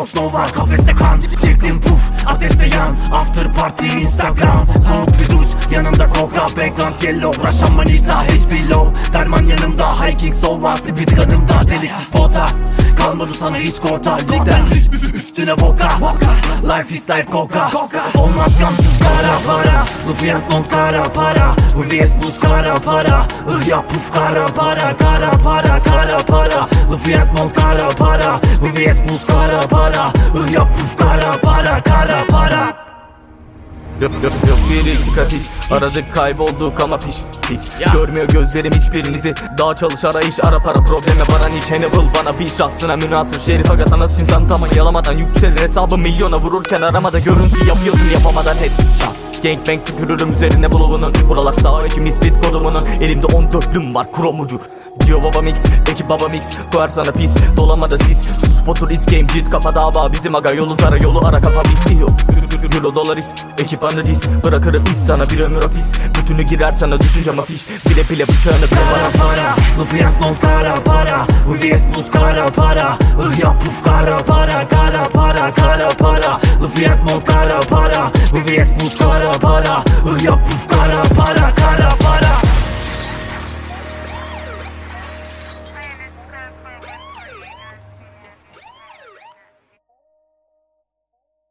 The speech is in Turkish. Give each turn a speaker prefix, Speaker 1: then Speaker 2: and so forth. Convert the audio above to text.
Speaker 1: Botox Nova kafeste kan, çektim puf ateşte yan. After party Instagram, soğuk bir duş yanımda koka. Background yellow, Russian manita HP low. Derman yanımda hiking sova, speed kanımda deliksiz pota. Kalmadı sana hiç kota, ligden üstüne boka. Life is life coca. Olmaz gamsız kara para. Luffy and Mont kara para. VVS buz kara para. Ya puf kara para. Kara para kara para. Luffy and Mont kara para. VVS buz kara para. Ya puf kara para kara para.
Speaker 2: Yok bir dikkat hiç. Aradık kaybolduk ama piş tik. Görmüyor gözlerim hiçbirinizi. Daha çalış arayış ara para probleme bana niç. Hannibal bana bir şahsına münasır. Şerif aga sanat insan tamam yalamadan yükselir. Hesabı milyona vururken aramada görüntü yapıyorsun yapamadan headshot. Gangbang tükürürüm üzerine bloğunun. Buralar sağ içi misfit kodumunun. Elimde 14'lüm var kromucu. Gio baba mix, ekip baba mix. Koyar sana pis, dolamada sis. Sus potur it's game cid kafa dava. Bizim aga yolu tara yolu ara kafa biz. Euro dolaris, ekip analiz. Bırakırım biz sana bir ömür hapis. Bütünü girer sana düşüncem afiş. Bile bile bıçağını
Speaker 1: kara para. Luffy and Mont kara para. VVS buz kara para. Ya puf kara para. Kara para kara para. Luffy and Mont kara para. VVS buz kara para. Ya puf kara para.